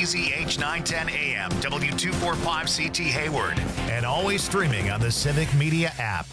WBZH 910 AM, W245CT Hayward, and always streaming on the Civic Media app.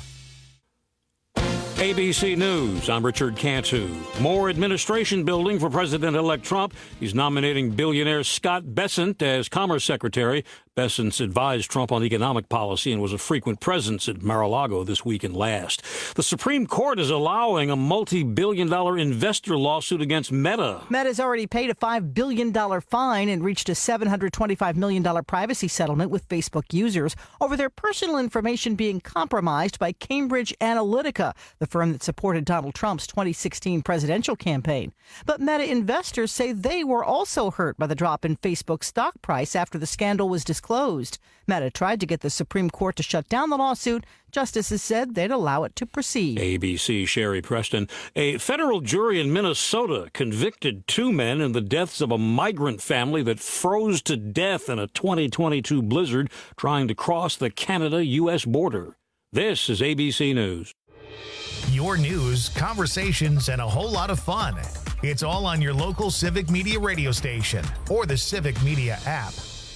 ABC News, I'm Richard Cantu. More administration building for President-elect Trump. He's nominating billionaire Scott Bessent as Commerce Secretary. Bessent advised Trump on economic policy and was a frequent presence at Mar-a-Lago this week and last. The Supreme Court is allowing a multi-billion-dollar investor lawsuit against Meta. Meta's already paid a $5 billion fine and reached a $725 million privacy settlement with Facebook users over their personal information being compromised by Cambridge Analytica, the firm that supported Donald Trump's 2016 presidential campaign. But Meta investors say they were also hurt by the drop in Facebook's stock price after the scandal was disclosed. Meta tried to get the Supreme Court to shut down the lawsuit. Justices said they'd allow it to proceed. ABC Sherry Preston. A federal jury in Minnesota convicted two men in the deaths of a migrant family that froze to death in a 2022 blizzard trying to cross the Canada-U.S. border. This is ABC News. Your news, conversations, and a whole lot of fun. It's all on your local Civic Media radio station or the Civic Media app.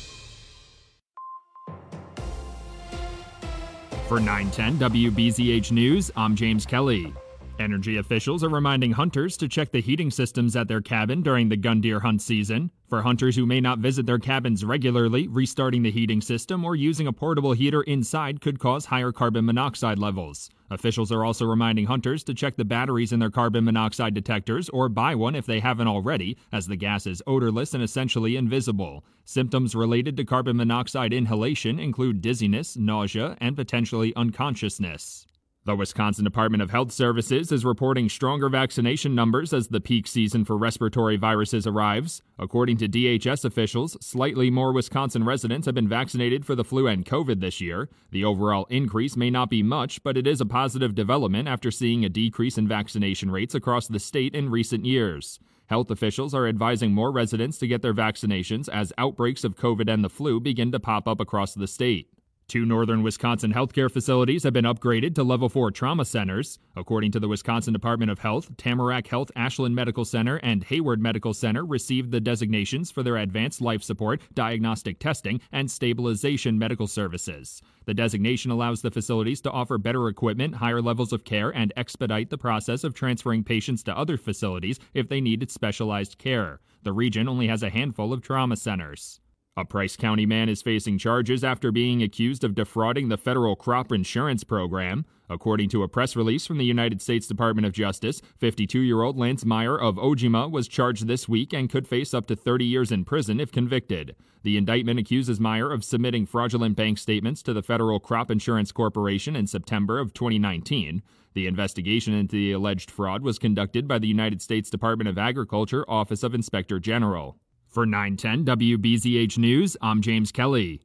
For 910 WBZH News, I'm James Kelly. Energy officials are reminding hunters to check the heating systems at their cabin during the gun deer hunt season. For hunters who may not visit their cabins regularly, restarting the heating system or using a portable heater inside could cause higher carbon monoxide levels. Officials are also reminding hunters to check the batteries in their carbon monoxide detectors or buy one if they haven't already, as the gas is odorless and essentially invisible. Symptoms related to carbon monoxide inhalation include dizziness, nausea, and potentially unconsciousness. The Wisconsin Department of Health Services is reporting stronger vaccination numbers as the peak season for respiratory viruses arrives. According to DHS officials, slightly more Wisconsin residents have been vaccinated for the flu and COVID this year. The overall increase may not be much, but it is a positive development after seeing a decrease in vaccination rates across the state in recent years. Health officials are advising more residents to get their vaccinations as outbreaks of COVID and the flu begin to pop up across the state. 2 northern Wisconsin healthcare facilities have been upgraded to Level 4 trauma centers. According to the Wisconsin Department of Health, Tamarack Health Ashland Medical Center and Hayward Medical Center received the designations for their advanced life support, diagnostic testing, and stabilization medical services. The designation allows the facilities to offer better equipment, higher levels of care, and expedite the process of transferring patients to other facilities if they needed specialized care. The region only has a handful of trauma centers. A Price County man is facing charges after being accused of defrauding the federal crop insurance program. According to a press release from the United States Department of Justice, 52-year-old Lance Meyer of Ojima was charged this week and could face up to 30 years in prison if convicted. The indictment accuses Meyer of submitting fraudulent bank statements to the Federal Crop Insurance Corporation in September of 2019. The investigation into the alleged fraud was conducted by the United States Department of Agriculture Office of Inspector General. For 910 WBZH News, I'm James Kelly.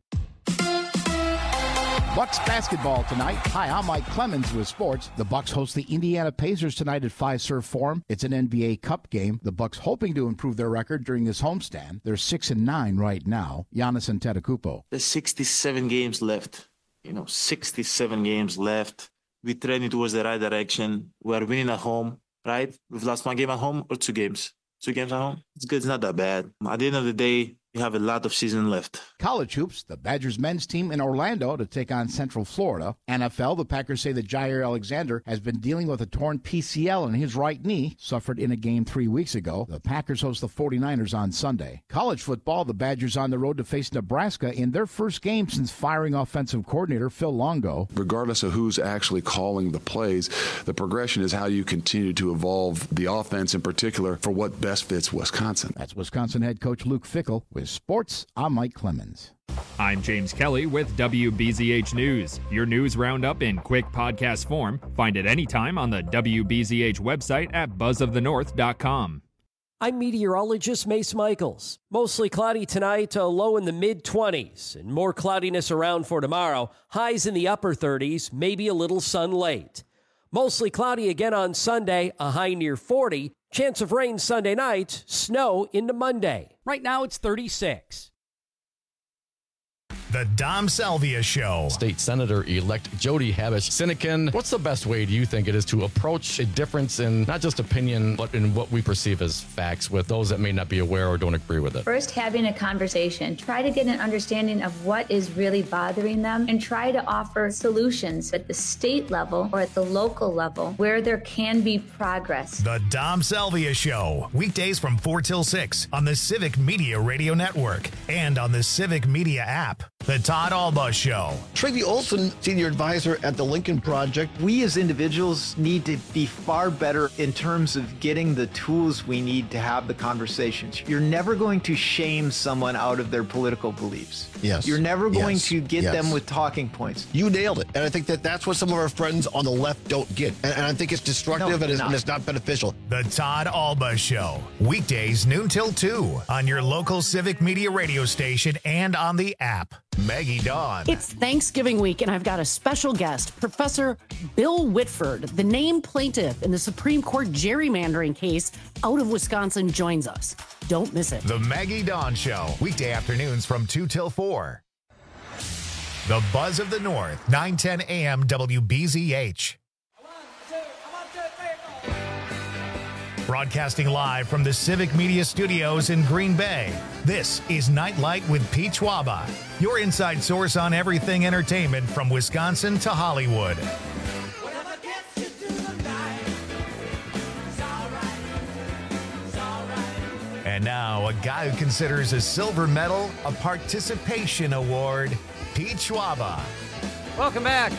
Bucks basketball tonight. Hi, I'm Mike Clemens with sports. The Bucks host the Indiana Pacers tonight at Fiserv Forum. It's an NBA Cup game. The Bucks hoping to improve their record during this homestand. They're 6-9 right now. Giannis Antetokounmpo. There's 67 games left. 67 games left. We're trending towards the right direction. We're winning at home, right? We've lost 1 game at home or 2 games. 2 games at home. It's good. It's not that bad. At the end of the day, we have a lot of season left. College hoops, the Badgers men's team in Orlando to take on Central Florida. NFL, the Packers say that Jair Alexander has been dealing with a torn PCL in his right knee, suffered in a game 3 weeks ago. The Packers host the 49ers on Sunday. College football, the Badgers on the road to face Nebraska in their first game since firing offensive coordinator Phil Longo. Regardless of who's actually calling the plays, the progression is how you continue to evolve the offense in particular for what best fits Wisconsin. That's Wisconsin head coach Luke Fickell. With sports, I'm Mike Clemens. I'm James Kelly with WBZH News. Your news roundup in quick podcast form. Find it anytime on the WBZH website at buzzofthenorth.com. I'm meteorologist Mace Michaels. Mostly cloudy tonight, a low in the mid-20s, and more cloudiness around for tomorrow. Highs in the upper 30s, maybe a little sun late. Mostly cloudy again on Sunday, a high near 40. Chance of rain Sunday night, snow into Monday. Right now it's 36. The Dom Salvia Show. State Senator-elect Jody Habush-Sinekin. What's the best way, do you think, it is to approach a difference in not just opinion, but in what we perceive as facts with those that may not be aware or don't agree with it? First, having a conversation. Try to get an understanding of what is really bothering them and try to offer solutions at the state level or at the local level where there can be progress. The Dom Salvia Show. Weekdays from 4 till 6 on the Civic Media Radio Network and on the Civic Media app. The Todd Alba Show. Tracy Olson, Senior Advisor at the Lincoln Project. We as individuals need to be far better in terms of getting the tools we need to have the conversations. You're never going to shame someone out of their political beliefs. Yes. You're never going to get them with talking points. You nailed it. And I think that's what some of our friends on the left don't get. And I think it's destructive and it's not beneficial. The Todd Alba Show. Weekdays noon till 2 on your local Civic Media radio station and on the app. Maggie Dawn. It's Thanksgiving week, and I've got a special guest, Professor Bill Whitford, the named plaintiff in the Supreme Court gerrymandering case out of Wisconsin, joins us. Don't miss it. The Maggie Dawn Show. Weekday afternoons from 2 till 4. The Buzz of the North, 9:10 a.m. WBZH. Broadcasting live from the Civic Media Studios in Green Bay, this is Nightlight with Pete Schwaba, your inside source on everything entertainment from Wisconsin to Hollywood. And now, a guy who considers a silver medal a participation award, Pete Schwaba. Welcome back.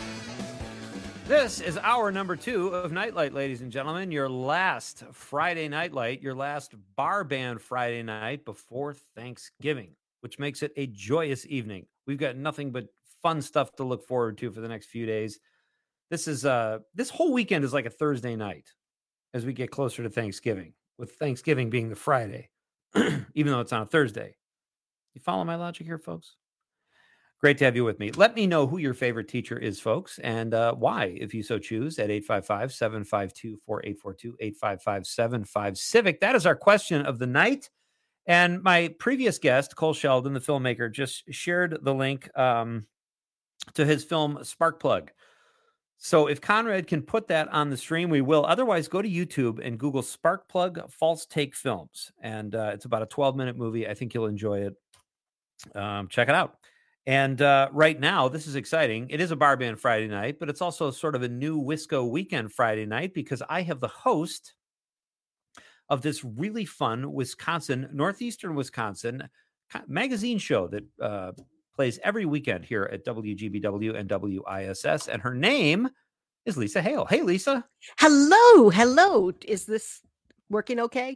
This is hour number 2 of Nightlight, ladies and gentlemen. Your last Friday Nightlight, your last bar band Friday night before Thanksgiving, which makes it a joyous evening. We've got nothing but fun stuff to look forward to for the next few days. This whole weekend is like a Thursday night as we get closer to Thanksgiving, with Thanksgiving being the Friday, even though it's on a Thursday. You follow my logic here, folks? Great to have you with me. Let me know who your favorite teacher is, folks, and why, if you so choose, at 855-752-4842, 855-75-CIVIC. That is our question of the night. And my previous guest, Cole Sheldon, the filmmaker, just shared the link to his film Sparkplug. So if Conrad can put that on the stream, we will. Otherwise, go to YouTube and Google Sparkplug False Take Films. And it's about a 12-minute movie. I think you'll enjoy it. Check it out. And right now, this is exciting. It is a bar band Friday night, but it's also sort of a new Wisco weekend Friday night because I have the host of this really fun Northeastern Wisconsin magazine show that plays every weekend here at WGBW and WISS. And her name is Lisa Hale. Hey, Lisa. Hello. Is this working okay?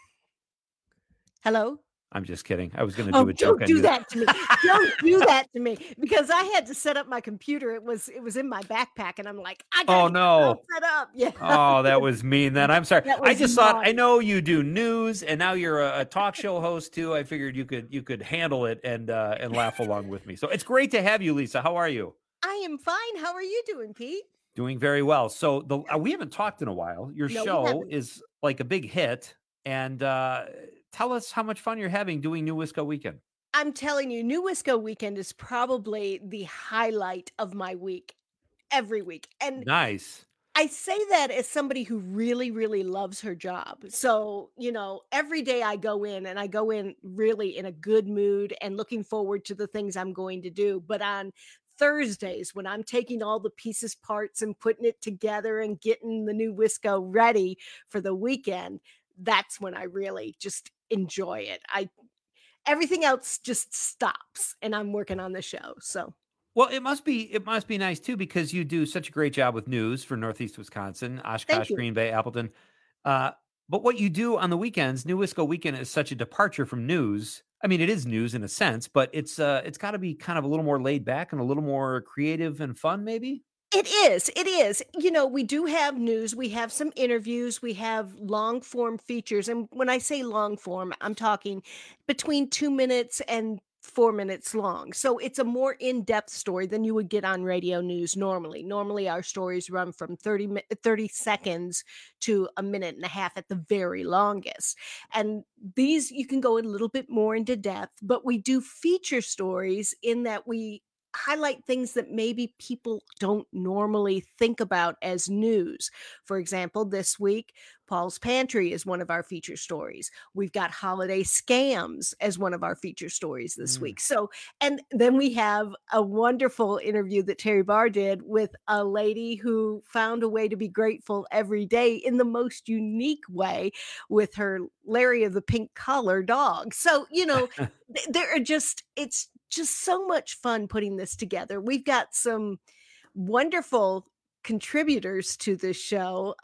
Hello? I'm just kidding. I was going to do a joke. Don't do that to me. Don't do that to me because I had to set up my computer. It was in my backpack, and I'm like, I got to set up. Yeah. Oh, that was mean. Then I'm sorry. I just thought I know you do news, and now you're a talk show host too. I figured you could handle it and laugh along with me. So it's great to have you, Lisa. How are you? I am fine. How are you doing, Pete? Doing very well. So we haven't talked in a while. Your show is like a big hit, and tell us how much fun you're having doing New Wisco Weekend. I'm telling you, New Wisco Weekend is probably the highlight of my week, every week. And nice. I say that as somebody who really, really loves her job. So, every day I go in really in a good mood and looking forward to the things I'm going to do. But on Thursdays, when I'm taking all the pieces, parts, and putting it together and getting the New Wisco ready for the weekend, that's when I really just enjoy it. Everything else just stops and I'm working on the show. So, well, it must be nice too, because you do such a great job with news for Northeast Wisconsin, Oshkosh, Green Bay, Appleton. But what you do on the weekends, New Wisco Weekend, is such a departure from news. I mean, it is news in a sense, but it's got to be kind of a little more laid back and a little more creative and fun, maybe. It is. We do have news. We have some interviews. We have long form features. And when I say long form, I'm talking between 2 minutes and 4 minutes long. So it's a more in-depth story than you would get on radio news normally. Normally our stories run from 30 seconds to a minute and a half at the very longest. And these, you can go a little bit more into depth, but we do feature stories in that we highlight things that maybe people don't normally think about as news. For example, this week, Paul's Pantry is one of our feature stories. We've got holiday scams as one of our feature stories this week. So, and then we have a wonderful interview that Terry Barr did with a lady who found a way to be grateful every day in the most unique way with her Larry of the Pink Collar dog. So, you know, there are just, it's just so much fun putting this together. We've got some wonderful contributors to this show.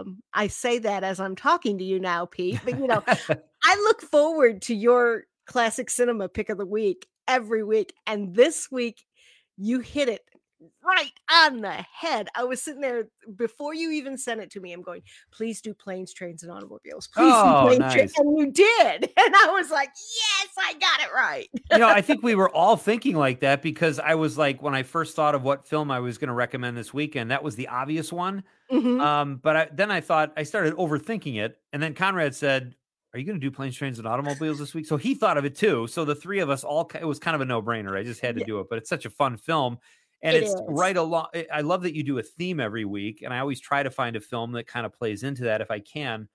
I say that as I'm talking to you now, Pete, but you know, I look forward to your classic cinema pick of the week every week. And this week you hit it right on the head. I was sitting there before you even sent it to me. I'm going, please do Planes, Trains, and Automobiles. Please do Planes, Trains. And you did. And I was like, yes, I got it right. You know, I think we were all thinking like that because I was like, when I first thought of what film I was going to recommend this weekend, that was the obvious one. Mm-hmm. But then I thought, I started overthinking it. And then Conrad said, are you going to do Planes, Trains, and Automobiles this week? So he thought of it too. So the three of us all, it was kind of a no-brainer. I just had to do it, but it's such a fun film. And it's right along. I love that you do a theme every week. And I always try to find a film that kind of plays into that if I can.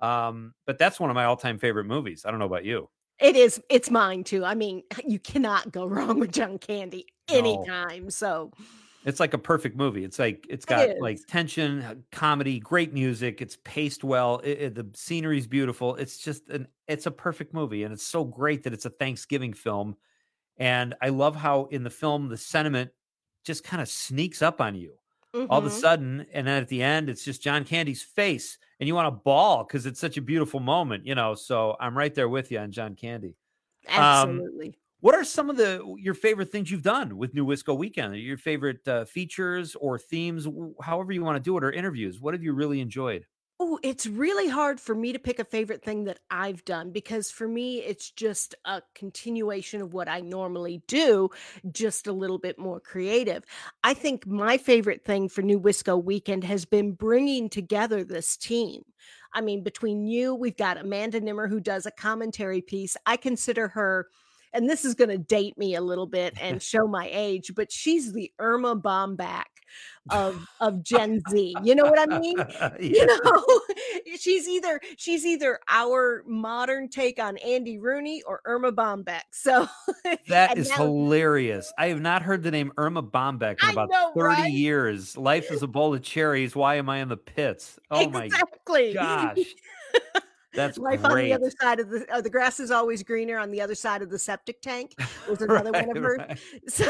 But that's one of my all-time favorite movies. I don't know about you. It is. It's mine too. I mean, you cannot go wrong with John Candy anytime. So it's like a perfect movie. It's like, it's got like tension, comedy, great music. It's paced well. The scenery's beautiful. It's just it's a perfect movie. And it's so great that it's a Thanksgiving film. And I love how in the film, the sentiment just kind of sneaks up on you all of a sudden. And then at the end, it's just John Candy's face and you want to bawl because it's such a beautiful moment, you know? So I'm right there with you on John Candy. Absolutely. What are some of your favorite things you've done with New Wisco Weekend? Your favorite features or themes, however you want to do it, or interviews? What have you really enjoyed? Oh, it's really hard for me to pick a favorite thing that I've done because for me, it's just a continuation of what I normally do, just a little bit more creative. I think my favorite thing for New Wisco Weekend has been bringing together this team. I mean, between you, we've got Amanda Nimmer, who does a commentary piece. I consider her, and this is going to date me a little bit and show my age, but she's the Irma Bomback of Gen Z. You know what I mean? You know, she's either our modern take on Andy Rooney or Irma Bombeck. So that is hilarious. I have not heard the name Irma Bombeck in about 30 years. Life is a bowl of cherries. Why am I in the pits? Oh my gosh. That's life great. On the other side of the grass is always greener on the other side of the septic tank. Was another one of hers. Right. So,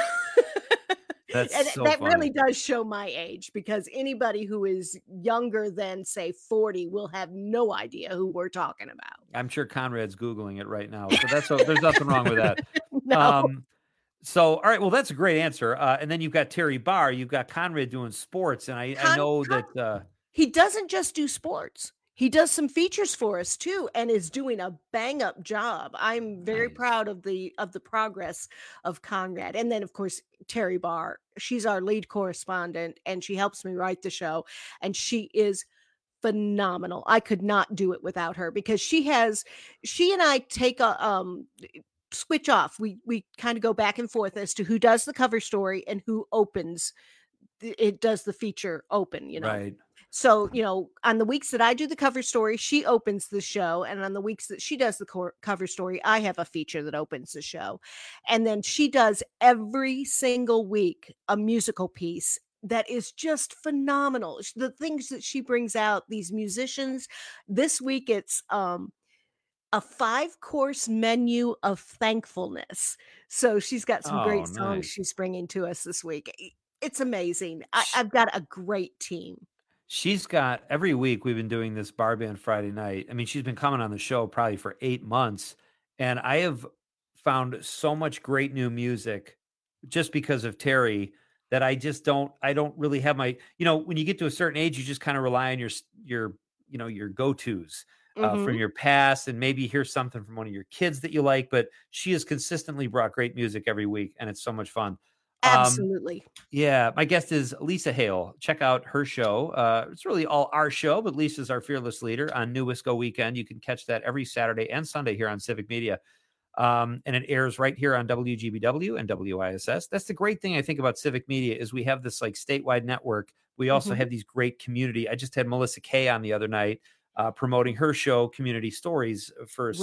that really does show my age because anybody who is younger than say 40 will have no idea who we're talking about. I'm sure Conrad's Googling it right now. So there's nothing wrong with that. No. So, all right. Well, that's a great answer. And then you've got Terry Barr, you've got Conrad doing sports. And I know that he doesn't just do sports. He does some features for us too, and is doing a bang up job. I'm very proud of the progress of Conrad. And then of course, Terry Barr, she's our lead correspondent and she helps me write the show. And she is phenomenal. I could not do it without her because she and I take a, switch off. We kind of go back and forth as to who does the cover story and who opens it does the feature open, you know? Right. So, you know, on the weeks that I do the cover story, she opens the show. And on the weeks that she does the cover story, I have a feature that opens the show. And then she does every single week a musical piece that is just phenomenal. The things that she brings out, these musicians. This week, it's a 5-course menu of thankfulness. So she's got some great songs she's bringing to us this week. It's amazing. I've got a great team. She's got every week we've been doing this Bar Band Friday night. I mean, she's been coming on the show probably for 8 months. And I have found so much great new music just because of Terry that I don't really have my, you know, when you get to a certain age, you just kind of rely on your go-tos. from your past, and maybe hear something from one of your kids that you like. But she has consistently brought great music every week, and it's so much fun. Absolutely. Yeah. My guest is Lisa Hale. Check out her show. It's really all our show, but Lisa's our fearless leader on New Wisco Weekend. You can catch that every Saturday and Sunday here on Civic Media. And it airs right here on WGBW and WISS. That's the great thing I think about Civic Media is we have this like statewide network. We also have these great community. I just had Melissa Kay on the other night promoting her show, Community Stories, for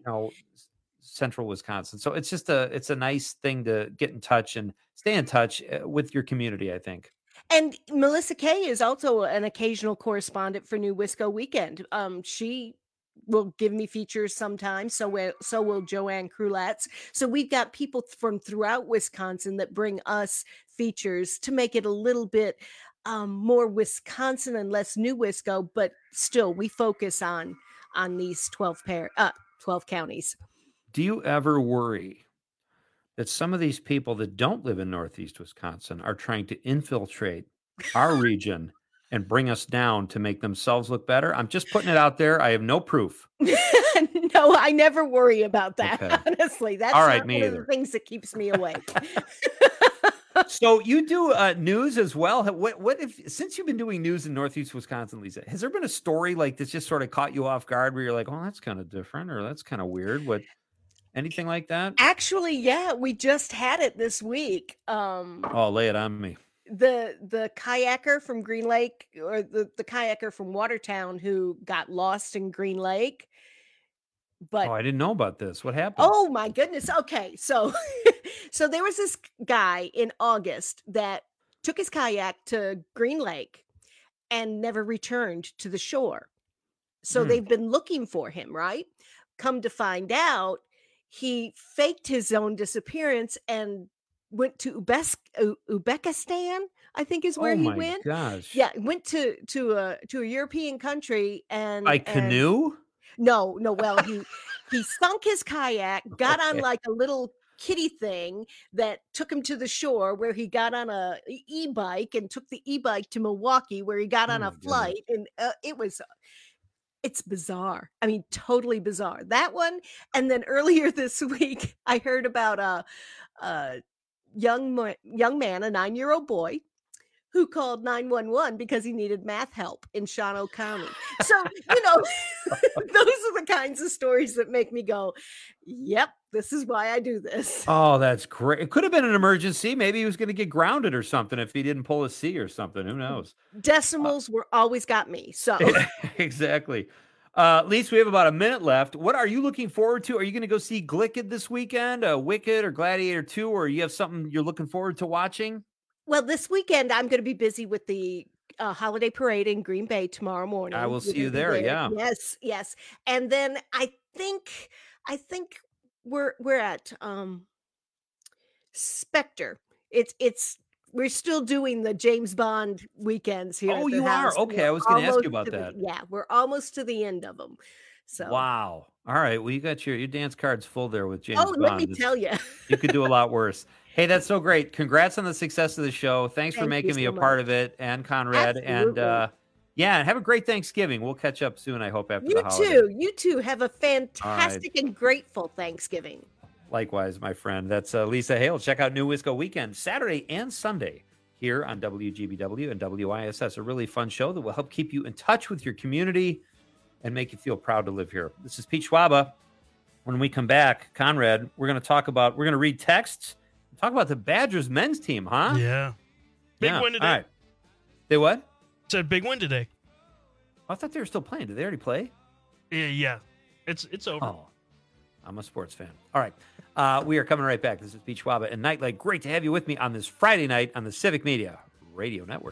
Central Wisconsin. So it's just it's a nice thing to get in touch and stay in touch with your community, I think. And Melissa Kay is also an occasional correspondent for New Wisco Weekend. She will give me features sometimes. So will Joanne Crulatz. So we've got people from throughout Wisconsin that bring us features to make it a little bit more Wisconsin and less New Wisco, but still we focus on these 12 counties. Do you ever worry that some of these people that don't live in Northeast Wisconsin are trying to infiltrate our region and bring us down to make themselves look better? I'm just putting it out there. I have no proof. No, I never worry about that. Okay. Honestly, that's all right, not me one either. of the things that keeps me awake. So you do news as well. What if, since you've been doing news in Northeast Wisconsin, Lisa, has there been a story like this just sort of caught you off guard where you're like, oh, that's kind of different or that's kind of weird? Anything like that? Actually, yeah, we just had it this week. Oh, lay it on me. The kayaker from Green Lake, or the kayaker from Watertown who got lost in Green Lake. But I didn't know about this. What happened? Oh my goodness. Okay. So there was this guy in August that took his kayak to Green Lake and never returned to the shore. So they've been looking for him, right? Come to find out, he faked his own disappearance and went to Uzbekistan, I think is where he went. Oh my gosh. Yeah, went to a European country and by canoe? No. Well, he sunk his kayak, got on like a little kiddie thing that took him to the shore, where he got on a e-bike and took the e-bike to Milwaukee, where he got on a flight, and it's bizarre. I mean, totally bizarre. That one, and then earlier this week, I heard about a young man, a 9-year-old boy, who called 911 because he needed math help in Shawano County. So, those are the kinds of stories that make me go, yep, this is why I do this. Oh, that's great. It could have been an emergency. Maybe he was going to get grounded or something if he didn't pull a C or something. Who knows? Decimals were always got me. So exactly. Lisa, we have about a minute left. What are you looking forward to? Are you going to go see Glicked this weekend, Wicked or Gladiator 2, or you have something you're looking forward to watching? Well, this weekend, I'm going to be busy with the holiday parade in Green Bay tomorrow morning. I will see you there. Yeah. Yes. And then I think we're at Spectre. We're still doing the James Bond weekends here. Oh, you are? Okay. I was going to ask you about that. Yeah. We're almost to the end of them. So. Wow. All right. Well, you got your dance cards full there with James Bond. Oh, let me tell you. You could do a lot worse. Hey, that's so great. Congrats on the success of the show. Thanks for making me a part of it, and Conrad. Absolutely. And have a great Thanksgiving. We'll catch up soon, I hope, after the holiday. You too. Have a fantastic and grateful Thanksgiving. Likewise, my friend. That's Lisa Hale. Check out New Wisco Weekend, Saturday and Sunday, here on WGBW and WISS. A really fun show that will help keep you in touch with your community and make you feel proud to live here. This is Pete Schwaba. When we come back, Conrad, we're going to read texts. Talk about the Badgers men's team, huh? Yeah. Big win today. All right. They what? Said big win today. I thought they were still playing. Did they already play? Yeah. It's over. Oh, I'm a sports fan. All right. We are coming right back. This is Pete Schwaba and Nightlight. Great to have you with me on this Friday night on the Civic Media Radio Network.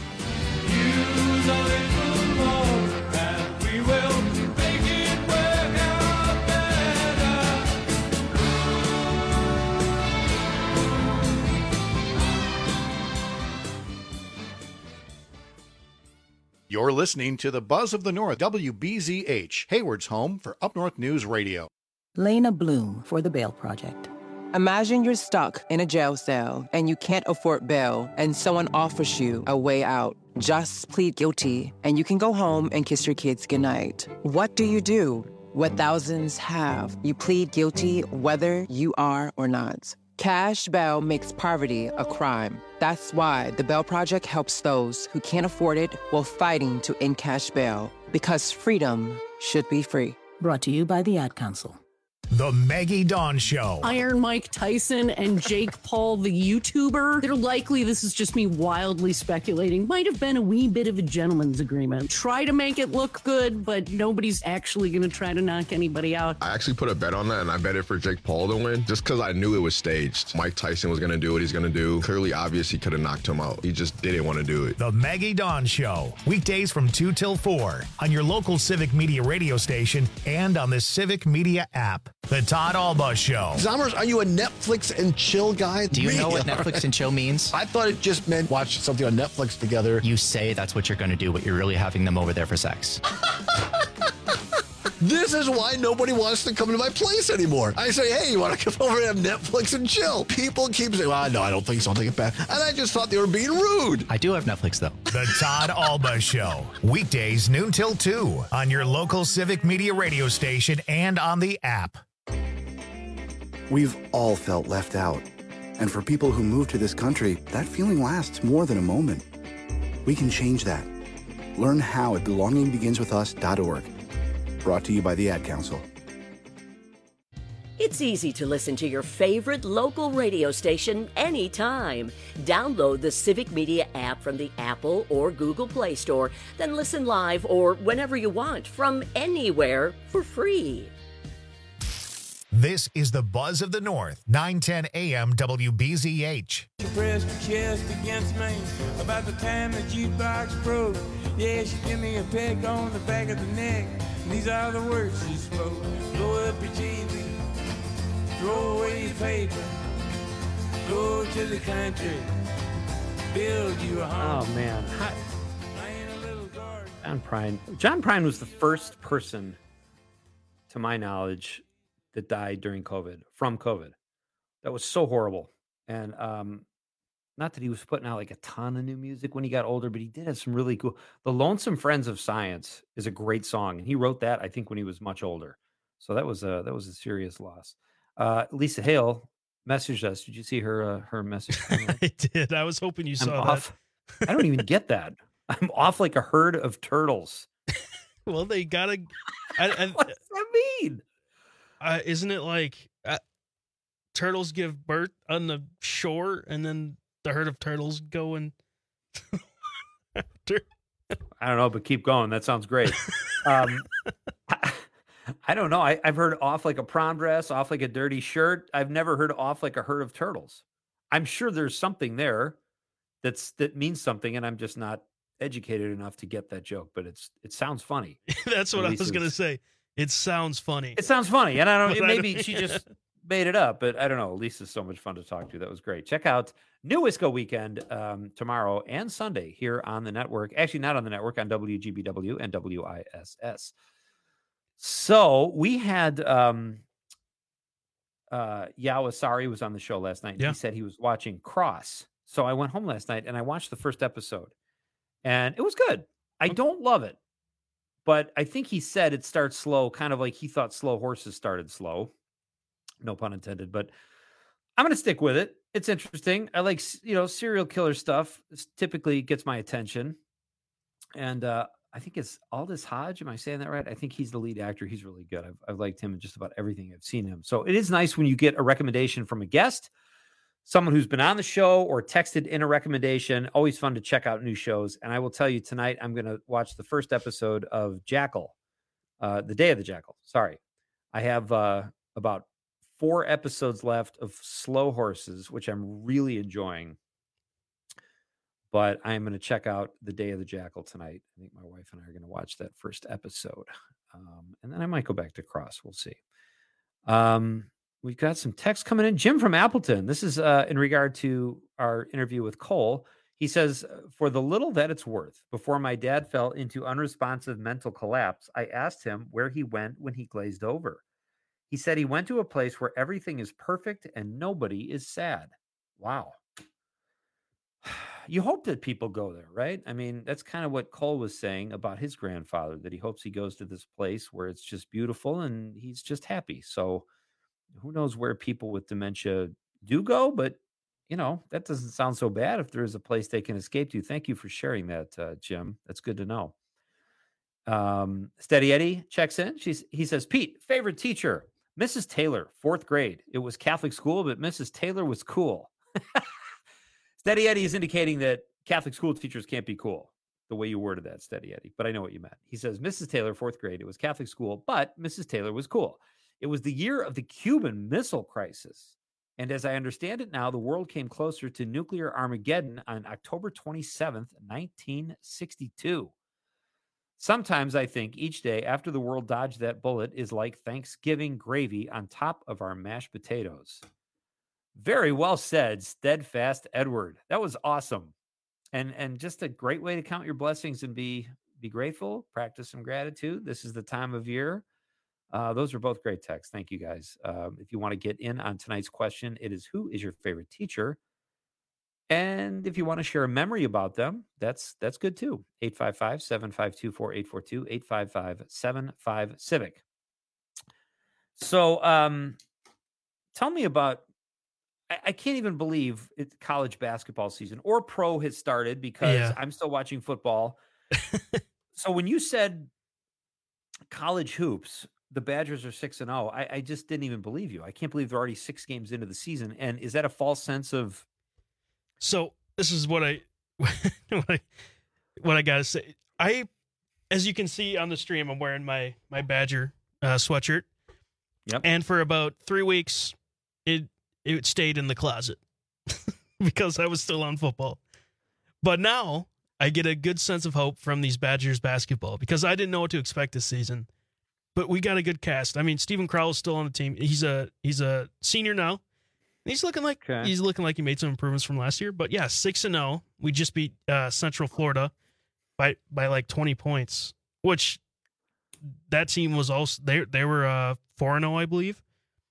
You're listening to the Buzz of the North, WBZH, Hayward's home for Up North News Radio. Lena Bloom for the Bail Project. Imagine you're stuck in a jail cell and you can't afford bail and someone offers you a way out. Just plead guilty and you can go home and kiss your kids goodnight. What do you do? What thousands have. You plead guilty whether you are or not. Cash bail makes poverty a crime. That's why the Bail Project helps those who can't afford it while fighting to end cash bail. Because freedom should be free. Brought to you by the Ad Council. The Maggie Dawn Show. Iron Mike Tyson and Jake Paul, the YouTuber. They're likely, this is just me wildly speculating, might have been a wee bit of a gentleman's agreement. Try to make it look good, but nobody's actually going to try to knock anybody out. I actually put a bet on that, and I bet it for Jake Paul to win, just because I knew it was staged. Mike Tyson was going to do what he's going to do. Clearly obvious he could have knocked him out. He just didn't want to do it. The Maggie Dawn Show. Weekdays from 2 till 4 on your local Civic Media radio station and on the Civic Media app. The Todd Alba Show. Zommers, are you a Netflix and chill guy? Do you know what Netflix and chill means? I thought it just meant watch something on Netflix together. You say that's what you're going to do, but you're really having them over there for sex. This is why nobody wants to come to my place anymore. I say, hey, you want to come over and have Netflix and chill? People keep saying, well, no, I don't think so. I'll take it back. And I just thought they were being rude. I do have Netflix, though. The Todd Alba Show. Weekdays noon till 2 on your local Civic Media radio station and on the app. We've all felt left out. And for people who move to this country, that feeling lasts more than a moment. We can change that. Learn how at belongingbeginswithus.org. Brought to you by the Ad Council. It's easy to listen to your favorite local radio station anytime. Download the Civic Media app from the Apple or Google Play Store, then listen live or whenever you want from anywhere for free. This is the Buzz of the North, 910 AM WBZH. She pressed her chest against me about the time the jukebox broke. Yeah, she gave me a peck on the back of the neck. And these are the words she spoke. Blow up your TV, throw away your paper, go to the country, build you a home. Oh, man. John Prine was the first person, to my knowledge, that died during COVID, from COVID. That was so horrible. And not that he was putting out like a ton of new music when he got older, but he did have some really cool. The Lonesome Friends of Science is a great song, and he wrote that, I think, when he was much older. So that was a serious loss. Lisa Hale messaged us. Did you see her message? I did. I was hoping you saw that. I don't even get that. I'm off like a herd of turtles. Well, they gotta. What does that mean? Isn't it like turtles give birth on the shore and then the herd of turtles go and after? I don't know, but keep going. That sounds great. I don't know. I've heard off like a prom dress, off like a dirty shirt. I've never heard off like a herd of turtles. I'm sure there's something there that means something, and I'm just not educated enough to get that joke, but it sounds funny. That's what I was going to say. It sounds funny. It sounds funny. And I don't know, maybe she just made it up, but I don't know. Lisa's so much fun to talk to. That was great. Check out New Wisco Weekend tomorrow and Sunday here on the network. Actually, not on the network, on WGBW and WISS. So we had Yao Asari was on the show last night. And He said he was watching Cross. So I went home last night and I watched the first episode. And it was good. I don't love it. But I think he said it starts slow, kind of like he thought Slow Horses started slow. No pun intended, but I'm going to stick with it. It's interesting. I like, serial killer stuff. This typically gets my attention. And I think it's Aldous Hodge. Am I saying that right? I think he's the lead actor. He's really good. I've liked him in just about everything I've seen him. So it is nice when you get a recommendation from a guest, someone who's been on the show or texted in a recommendation. Always fun to check out new shows. And I will tell you tonight, I'm going to watch the first episode of Jackal, The Day of the Jackal. Sorry. I have about 4 episodes left of Slow Horses, which I'm really enjoying. But I am going to check out The Day of the Jackal tonight. I think my wife and I are going to watch that first episode. And then I might go back to Cross. We'll see. We've got some text coming in. Jim from Appleton. This is in regard to our interview with Cole. He says, for the little that it's worth, before my dad fell into unresponsive mental collapse, I asked him where he went when he glazed over. He said he went to a place where everything is perfect and nobody is sad. Wow. You hope that people go there, right? I mean, that's kind of what Cole was saying about his grandfather, that he hopes he goes to this place where it's just beautiful and he's just happy. So who knows where people with dementia do go, but that doesn't sound so bad if there is a place they can escape to. Thank you for sharing that, Jim. That's good to know. Steady Eddie checks in. He says, Pete, favorite teacher, Mrs. Taylor, 4th grade. It was Catholic school, but Mrs. Taylor was cool. Steady Eddie is indicating that Catholic school teachers can't be cool, the way you worded that, Steady Eddie. But I know what you meant. He says, Mrs. Taylor, 4th grade. It was Catholic school, but Mrs. Taylor was cool. It was the year of the Cuban Missile Crisis. And as I understand it now, the world came closer to nuclear Armageddon on October 27th, 1962. Sometimes I think each day after the world dodged that bullet is like Thanksgiving gravy on top of our mashed potatoes. Very well said, Steadfast Edward. That was awesome. And just a great way to count your blessings and be grateful, practice some gratitude. This is the time of year. Those are both great texts. Thank you, guys. If you want to get in on tonight's question, it is, who is your favorite teacher? And if you want to share a memory about them, that's good too. 855-752-4842, 855-75-CIVIC. So tell me about, I can't even believe it's college basketball season or pro has started because I'm still watching football. So when you said college hoops, the Badgers are 6-0. I just didn't even believe you. I can't believe they're already 6 games into the season. And is that a false sense of? So this is what I gotta say. As you can see on the stream, I'm wearing my Badger sweatshirt. Yep. And for about 3 weeks, it stayed in the closet because I was still on football. But now I get a good sense of hope from these Badgers basketball because I didn't know what to expect this season. But we got a good cast. I mean, Stephen Crowell is still on the team. He's a senior now. He's looking like he made some improvements from last year. But yeah, 6-0. We just beat Central Florida by like 20 points, which that team was also they were 4-0, I believe.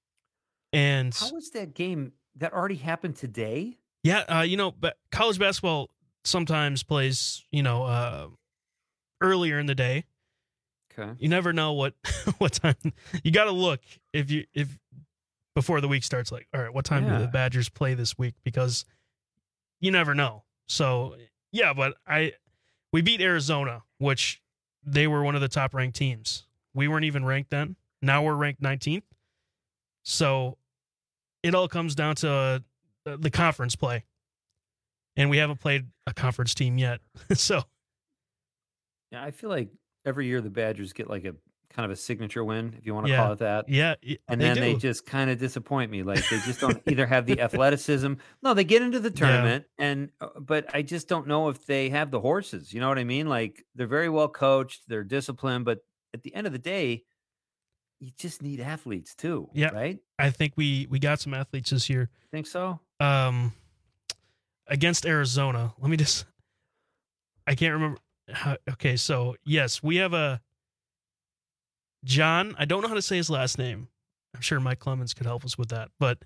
And how was that game that already happened today? Yeah, college basketball sometimes plays, earlier in the day. Okay. You never know what time. You got to look if before the week starts, like, all right, what time do the Badgers play this week? Because you never know. So, yeah, but we beat Arizona, which they were one of the top ranked teams. We weren't even ranked then. Now we're ranked 19th. So it all comes down to the conference play. And we haven't played a conference team yet. So. Yeah, I feel like every year the Badgers get like a kind of a signature win, if you want to call it that. Yeah. And then they just kind of disappoint me. Like they just don't either have the athleticism. No, they get into the tournament but I just don't know if they have the horses. You know what I mean? Like they're very well coached, they're disciplined, but at the end of the day, you just need athletes too. Yeah. Right. I think we got some athletes this year. Think so? Against Arizona. I can't remember. Okay. So yes, we have a John. I don't know how to say his last name. I'm sure Mike Clemens could help us with that, but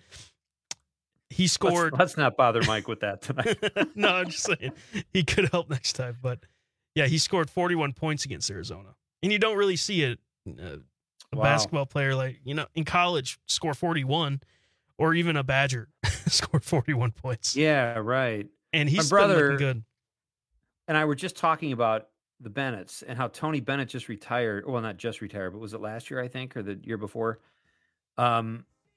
he scored. Let's not bother Mike with that tonight. No, I'm just saying he could help next time. But yeah, he scored 41 points against Arizona, and you don't really see it. A basketball player like in college score 41, or even a Badger score 41 points. Yeah, right. And he's been looking good. And I were just talking about the Bennetts and how Tony Bennett just retired. Well, not just retired, but was it last year, I think, or the year before? Right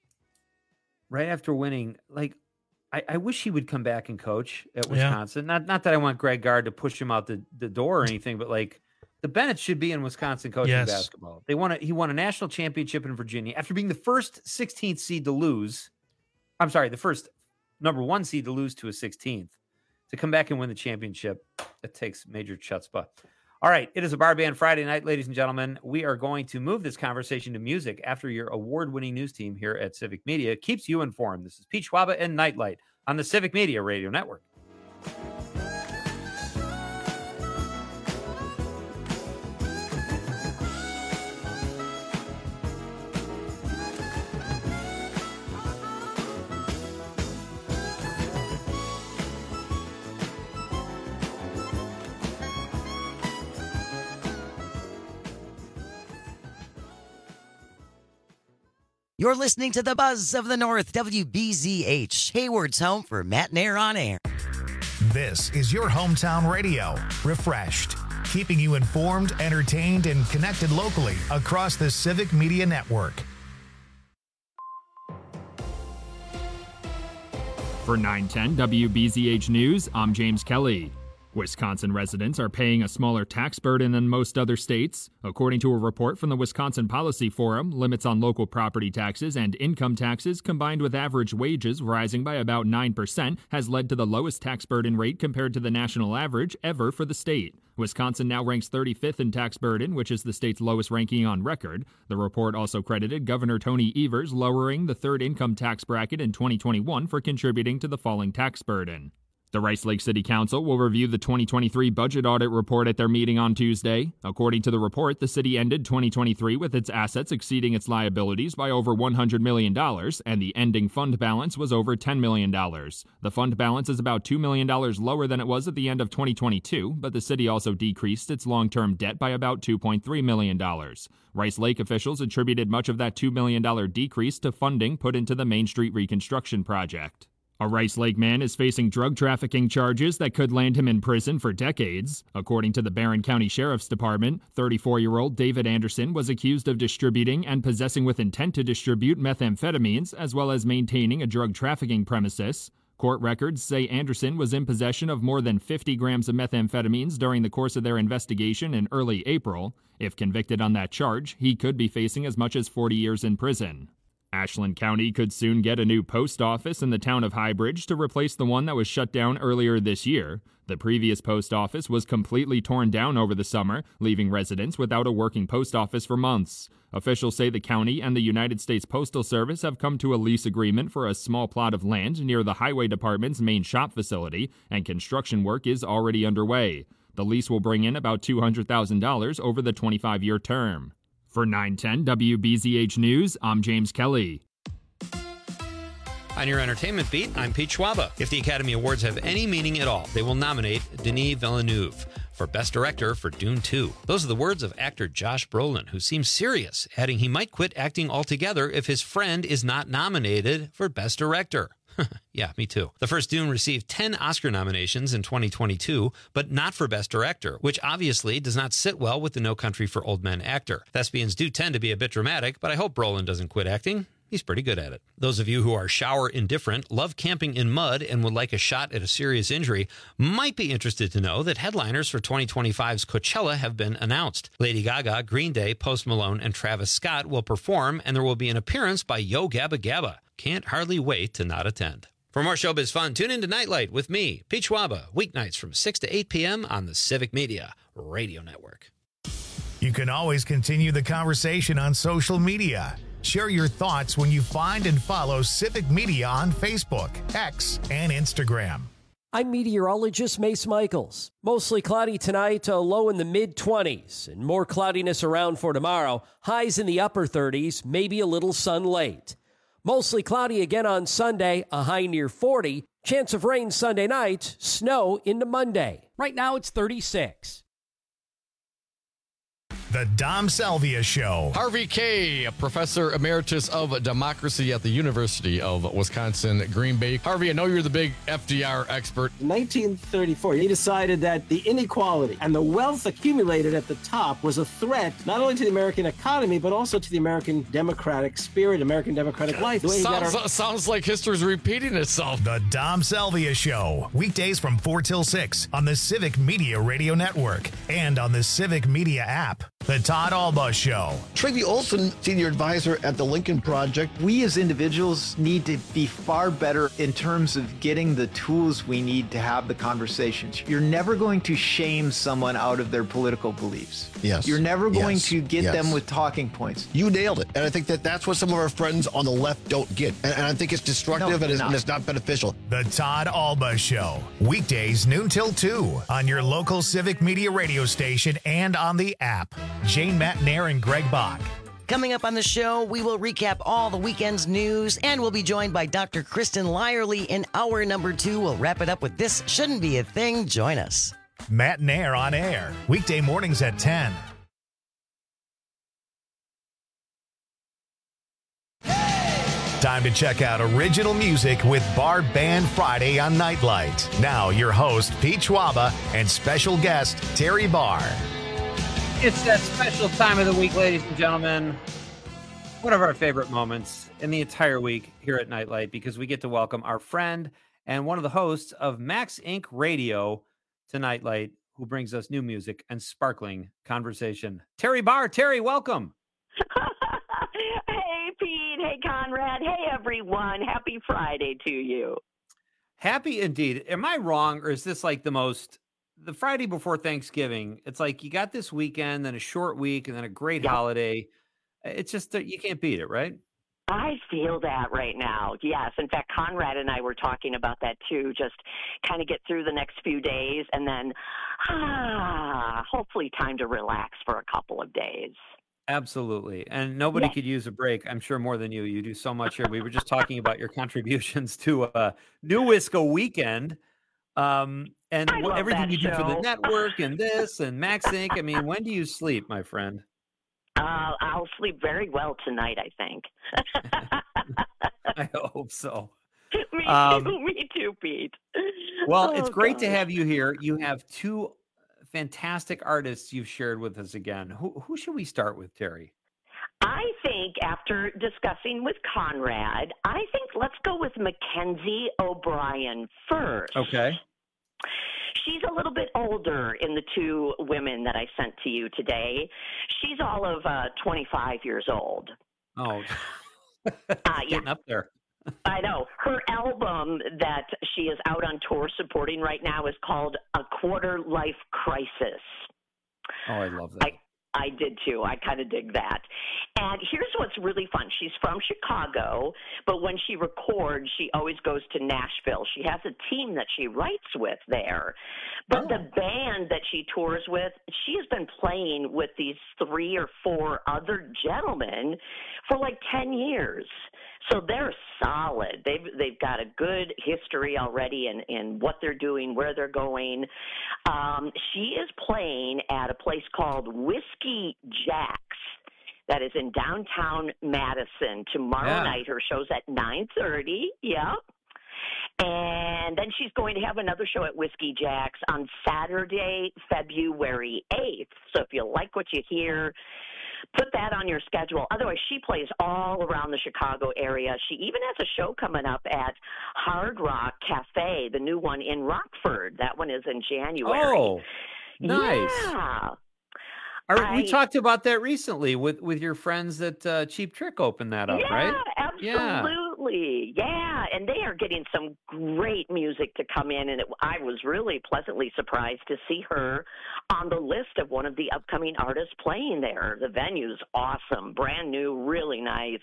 after winning, like, I wish he would come back and coach at Wisconsin. Yeah. Not that I want Greg Gard to push him out the door or anything, but like the Bennetts should be in Wisconsin coaching basketball. He won a national championship in Virginia after being the first 16th seed to lose. I'm sorry, the first number 1 seed to lose to a 16th. To come back and win the championship, it takes major chutzpah. All right, it is a Bar Band Friday night, ladies and gentlemen. We are going to move this conversation to music after your award-winning news team here at Civic Media keeps you informed. This is Pete Schwaba and Nightlight on the Civic Media Radio Network. You're listening to the Buzz of the North, WBZH, Hayward's home for Matt Nair on air. This is your hometown radio, refreshed, keeping you informed, entertained, and connected locally across the Civic Media Network. For 910 WBZH News, I'm James Kelly. Wisconsin residents are paying a smaller tax burden than most other states. According to a report from the Wisconsin Policy Forum, limits on local property taxes and income taxes combined with average wages rising by about 9% has led to the lowest tax burden rate compared to the national average ever for the state. Wisconsin now ranks 35th in tax burden, which is the state's lowest ranking on record. The report also credited Governor Tony Evers lowering the third income tax bracket in 2021 for contributing to the falling tax burden. The Rice Lake City Council will review the 2023 budget audit report at their meeting on Tuesday. According to the report, the city ended 2023 with its assets exceeding its liabilities by over $100 million, and the ending fund balance was over $10 million. The fund balance is about $2 million lower than it was at the end of 2022, but the city also decreased its long-term debt by about $2.3 million. Rice Lake officials attributed much of that $2 million decrease to funding put into the Main Street reconstruction project. A Rice Lake man is facing drug trafficking charges that could land him in prison for decades. According to the Barron County Sheriff's Department, 34-year-old David Anderson was accused of distributing and possessing with intent to distribute methamphetamines, as well as maintaining a drug trafficking premises. Court records say Anderson was in possession of more than 50 grams of methamphetamines during the course of their investigation in early April. If convicted on that charge, he could be facing as much as 40 years in prison. Ashland County could soon get a new post office in the town of Highbridge to replace the one that was shut down earlier this year. The previous post office was completely torn down over the summer, leaving residents without a working post office for months. Officials say the county and the United States Postal Service have come to a lease agreement for a small plot of land near the Highway Department's main shop facility, and construction work is already underway. The lease will bring in about $200,000 over the 25-year term. For 910 WBZH News, I'm James Kelly. On your entertainment beat, I'm Pete Schwaba. If the Academy Awards have any meaning at all, they will nominate Denis Villeneuve for Best Director for Dune 2. Those are the words of actor Josh Brolin, who seems serious, adding he might quit acting altogether if his friend is not nominated for Best Director. Yeah, me too. The first Dune received 10 Oscar nominations in 2022, but not for Best Director, which obviously does not sit well with the No Country for Old Men actor. Thespians do tend to be a bit dramatic, but I hope Brolin doesn't quit acting. He's pretty good at it. Those of you who are shower indifferent, love camping in mud, and would like a shot at a serious injury might be interested to know that headliners for 2025's Coachella have been announced. Lady Gaga, Green Day, Post Malone, and Travis Scott will perform, and there will be an appearance by Yo Gabba Gabba. Can't hardly wait to not attend. For more showbiz fun, tune into Nightlight with me, Pete Schwaba, weeknights from 6 to 8 p.m. on the Civic Media Radio Network. You can always continue the conversation on social media. Share your thoughts when you find and follow Civic Media on Facebook, X, and Instagram. I'm meteorologist Mace Michaels. Mostly cloudy tonight, a low in the mid-20s, and more cloudiness around for tomorrow. Highs in the upper 30s, maybe a little sun late. Mostly cloudy again on Sunday, a high near 40. Chance of rain Sunday night, snow into Monday. Right now it's 36. The Dom Salvia Show. Harvey Kaye, Professor Emeritus of Democracy at the University of Wisconsin, Green Bay. Harvey, I know you're the big FDR expert. In 1934, he decided that the inequality and the wealth accumulated at the top was a threat not only to the American economy, but also to the American democratic spirit, American democratic life. Sounds like history's repeating itself. The Dom Salvia Show. Weekdays from 4 till 6 on the Civic Media Radio Network and on the Civic Media app. The Todd Alba Show. Tracy Olson, Senior Advisor at the Lincoln Project. We as individuals need to be far better in terms of getting the tools we need to have the conversations. You're never going to shame someone out of their political beliefs. Yes. You're never going to get them with talking points. You nailed it. And I think that that's what some of our friends on the left don't get. And I think it's destructive and it's not beneficial. The Todd Alba Show. Weekdays noon till 2 on your local Civic Media radio station and on the app. Jane Matt Nair and Greg Bach. Coming up on the show, we will recap all the weekend's news, and we'll be joined by Dr. Kristen Lyerly in hour number 2. We'll wrap it up with This Shouldn't Be a Thing. Join us. Matt Nair on air. Weekday mornings at 10. Hey! Time to check out original music with Bar Band Friday on Nightlight. Now, your host, Pete Schwaba, and special guest, Terry Barr. It's that special time of the week, ladies and gentlemen. One of our favorite moments in the entire week here at Nightlight, because we get to welcome our friend and one of the hosts of Max Inc. Radio to Nightlight, who brings us new music and sparkling conversation. Terry Barr. Terry, welcome. Hey, Pete. Hey, Conrad. Hey, everyone. Happy Friday to you. Happy indeed. Am I wrong, or is this like the Friday before Thanksgiving? It's like you got this weekend, then a short week, and then a great holiday. It's just that you can't beat it, right? I feel that right now. Yes. In fact, Conrad and I were talking about that too. Just kind of get through the next few days and then hopefully time to relax for a couple of days. Absolutely. And nobody could use a break, I'm sure, more than you. You do so much here. We were just talking about your contributions to New Wisco Weekend. And everything you do for the network and this and Max Inc. I mean, when do you sleep, my friend? I'll sleep very well tonight, I think. I hope so. Me too, Pete. Well, it's great to have you here. You have two fantastic artists you've shared with us again. Who should we start with, Terry? I think after discussing with Conrad, let's go with Mackenzie O'Brien first. Okay. She's a little bit older in the two women that I sent to you today. She's all of 25 years old. Oh, getting up there. I know. Her album that she is out on tour supporting right now is called A Quarter Life Crisis. Oh, I love that. I did too. I kind of dig that. And here's what's really fun. She's from Chicago, but when she records, she always goes to Nashville. She has a team that she writes with there. But the band that she tours with, she has been playing with these 3 or 4 other gentlemen for like 10 years. So they're solid. They've got a good history already in what they're doing, where they're going. She is playing at a place called Whiskey Jack's that is in downtown Madison tomorrow night. Her show's at 9:30. Yep. And then she's going to have another show at Whiskey Jack's on Saturday, February 8th. So if you like what you hear, put that on your schedule. Otherwise, she plays all around the Chicago area. She even has a show coming up at Hard Rock Cafe, the new one in Rockford. That one is in January. Oh, nice. Yeah. We talked about that recently with your friends at Cheap Trick opened that up, right? Absolutely. Yeah. And they are getting some great music to come in. And I was really pleasantly surprised to see her on the list of one of the upcoming artists playing there. The venue's awesome, brand new, really nice.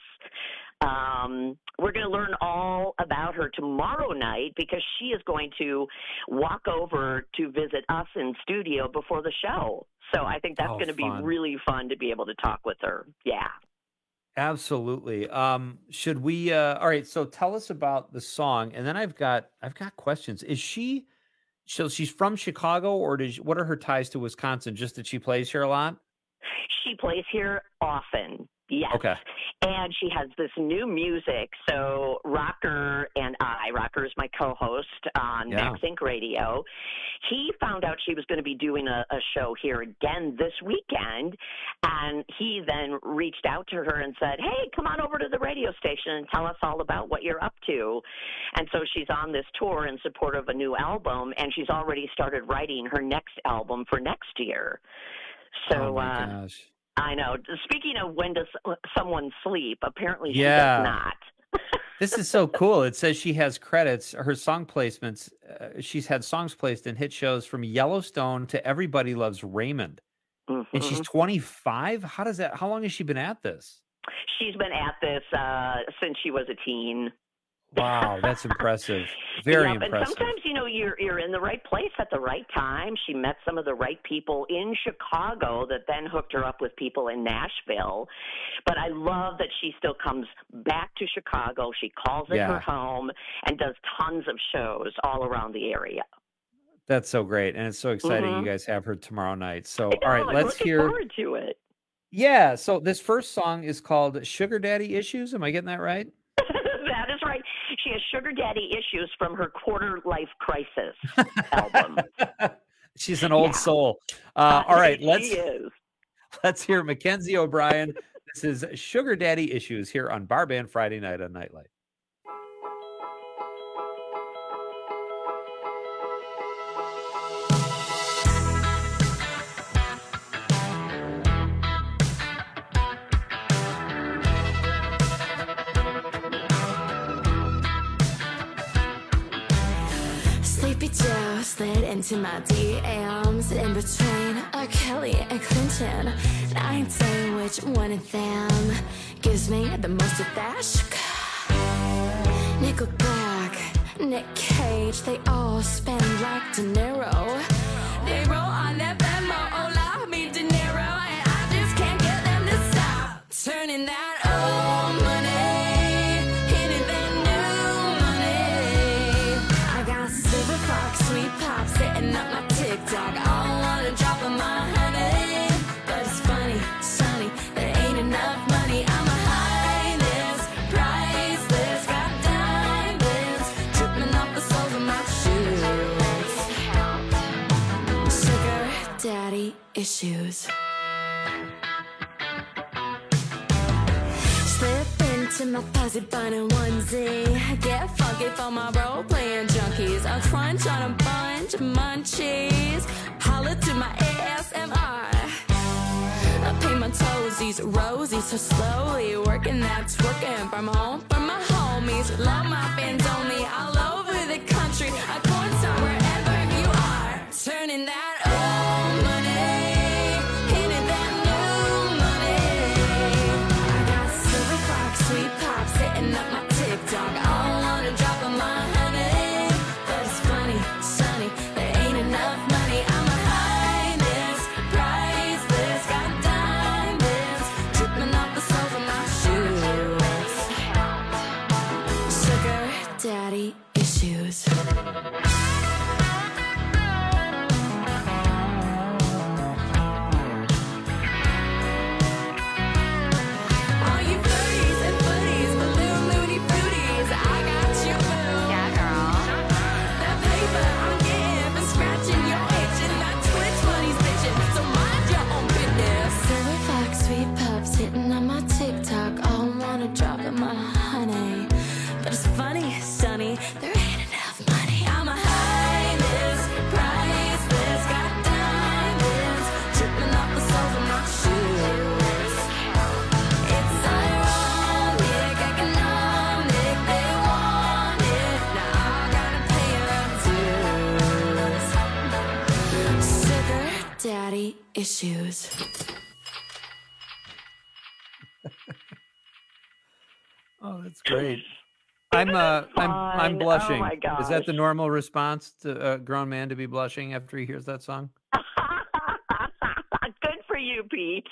We're going to learn all about her tomorrow night because she is going to walk over to visit us in studio before the show. So I think that's going to be really fun to be able to talk with her. Yeah. Absolutely. Should we all right, so tell us about the song, and then I've got questions. So she's from Chicago, or what are her ties to Wisconsin? Just that she plays here a lot? She plays here often. Yes. Okay. And she has this new music. So Rocker is my co-host on Max Inc. Radio. He found out she was going to be doing a show here again this weekend. And he then reached out to her and said, hey, come on over to the radio station and tell us all about what you're up to. And so she's on this tour in support of a new album. And she's already started writing her next album for next year. So, oh my gosh. I know. Speaking of when does someone sleep, apparently she does not. This is so cool. It says she has credits, her song placements. She's had songs placed in hit shows from Yellowstone to Everybody Loves Raymond. Mm-hmm. And she's 25? How long has she been at this? She's been at this since she was a teen. Wow, that's impressive. Very impressive. And sometimes, you're in the right place at the right time. She met some of the right people in Chicago that then hooked her up with people in Nashville. But I love that she still comes back to Chicago. She calls it her home and does tons of shows all around the area. That's so great. And it's so exciting you guys have her tomorrow night. So, all right, let's hear. I'm looking forward to it. Yeah. So this first song is called Sugar Daddy Issues. Am I getting that right? She has Sugar Daddy Issues from her Quarter Life Crisis album. She's an old soul. All right, let's hear Mackenzie O'Brien. This is Sugar Daddy Issues here on Bar Band Friday night on Nightlight. Sleepy Joe slid into my DMs in between Kelly and Clinton. And I ain't saying which one of them gives me the most of that sugar. Nickelback, Nick Cage, they all spend like De Niro. They roll on that Venmo, hola, mi dinero, and I just can't get them to stop turning that old money into that new money. I got Silver Fox, Sweet Pop sitting up my TikTok. I don't wanna drop on my honey, but it's funny, sunny, there ain't enough money. I'm a highness, priceless, got diamonds dripping off the soles of my shoes. Sugar daddy issues. Slip into my fuzzy bun and onesie. Get funky for my role-playing junkies. I'll crunch on a bunch of munchies. Holla to my ASMR. I paint my toesies rosy so slowly. Working that's working from home for my homies. Love my fans only all over the country. I corn star wherever you are. Turning that old money into that new money. I got Silver Fox, Sweet Pop sitting up my TikTok. I don't wanna drop on my honey, but it's funny, sunny, there ain't enough money. I'm a highness, priceless, got diamonds dripping off the soles of my shoes. Sugar daddy issues. All you footies and footies, balloon loony fruities, I got you, boo. Yeah, girl. That paper I'm getting for scratching your itch, and that Twitch money's bitching, so mind your own business. Silver Fox, Sweet Pups hitting on my TikTok. I don't wanna drop in my honey, but it's funny, sunny, there ain't enough money. I'm a highness, priceless, got diamonds dripping off the soles of my shoes. It's ironic, economic, they want it. Now I gotta pay their dues. Sugar daddy issues. Oh, that's great. I'm blushing. Oh my gosh. Is that the normal response to a grown man to be blushing after he hears that song? Good for you, Pete.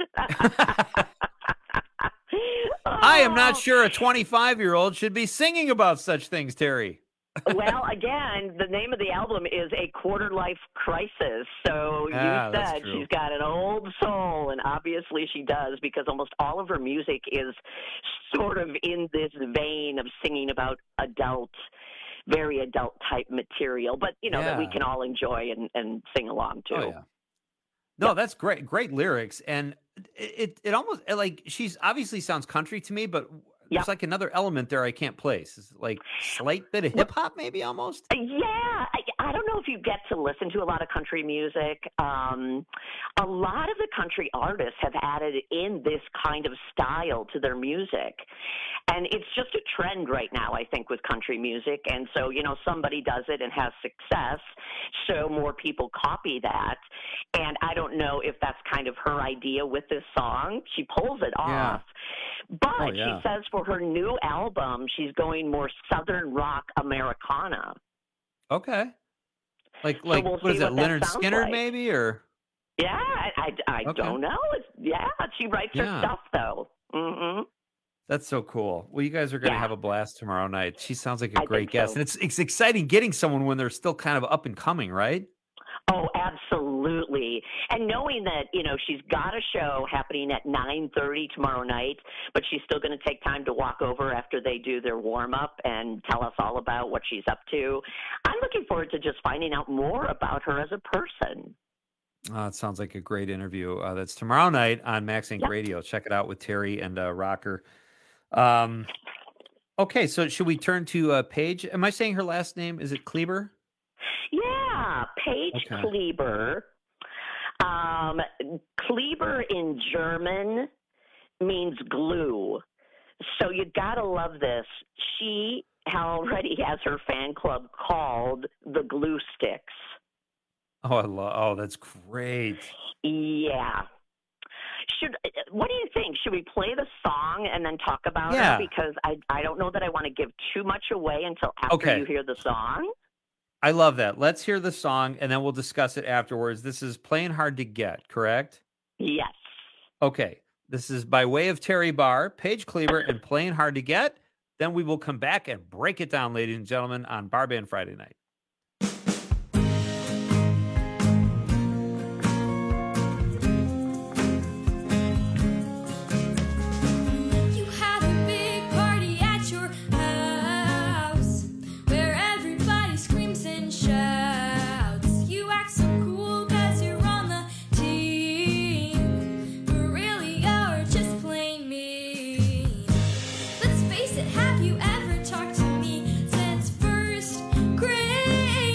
I am not sure a 25-year-old should be singing about such things, Terry. Well, again, the name of the album is A Quarter Life Crisis. So you that's said true. she's got an old soul, and obviously she does, because almost all of her music is sort of in this vein of singing about very adult type material, but that we Yeah. can all enjoy and sing along to. Oh, yeah. No, that's great. Great lyrics. And it almost like she's obviously sounds country to me, but there's like another element there I can't place. It's like slight bit of hip hop, maybe almost. Yeah, I don't know if you get to listen to a lot of country music. A lot of the country artists have added in this kind of style to their music. And it's just a trend right now, I think, with country music. And so, somebody does it and has success, so more people copy that. And I don't know if that's kind of her idea with this song. She pulls it off. But she says for her new album, she's going more Southern rock Americana. Okay. Like we'll what is see that, what that Leonard sounds Skinner like. maybe, or? Yeah, I Okay. don't know. She writes her Yeah. stuff, though. Mm-hmm. That's so cool. Well, you guys are going to have a blast tomorrow night. She sounds like a I great think guest. so. And it's exciting getting someone when they're still kind of up and coming, right? Oh, absolutely. And knowing that, she's got a show happening at 9:30 tomorrow night, but she's still going to take time to walk over after they do their warm-up and tell us all about what she's up to. I'm looking forward to just finding out more about her as a person. It sounds like a great interview. That's tomorrow night on Max Inc. Radio. Check it out with Terry and Rocker. Okay, so should we turn to Paige? Am I saying her last name? Is it Kleber? Yeah, Paige Kleber. Kleber in German means glue. So you gotta love this. She already has her fan club called the Glue Sticks. Oh, that's great. Yeah. What do you think? Should we play the song and then talk about Yeah. it? Because I don't know that I want to give too much away until after you hear the song. I love that. Let's hear the song, and then we'll discuss it afterwards. This is Playing Hard to Get, correct? Yes. Okay. This is by way of Terry Barr, Paige Kleber, and Playing Hard to Get. Then we will come back and break it down, ladies and gentlemen, on Bar Band Friday night. Have you ever talked to me since first grade?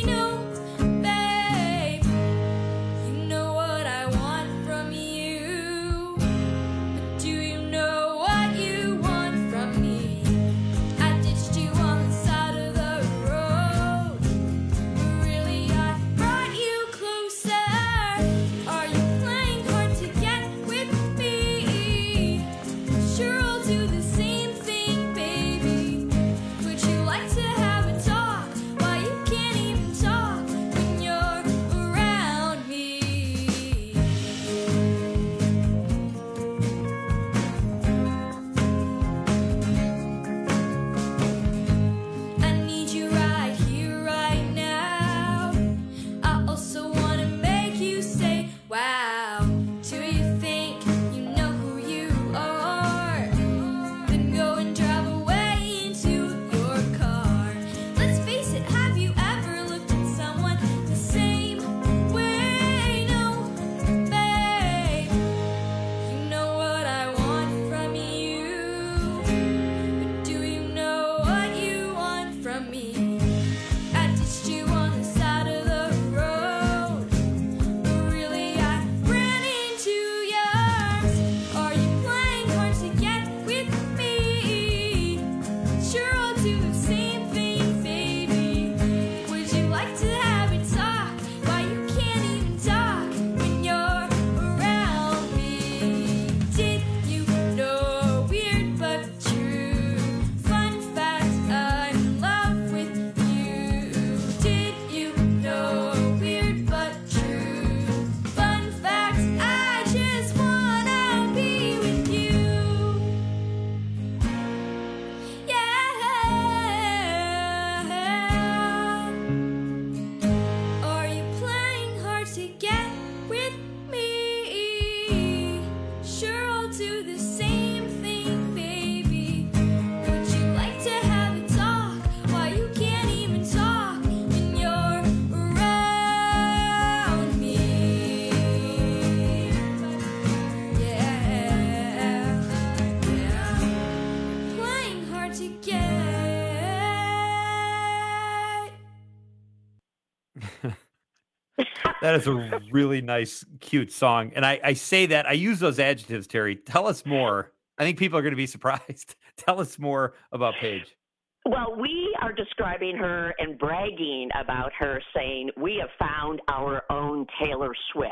That is a really nice, cute song. And I say that, I use those adjectives, Terry. Tell us more. I think people are going to be surprised. Tell us more about Paige. Well, we are describing her and bragging about her, saying we have found our own Taylor Swift.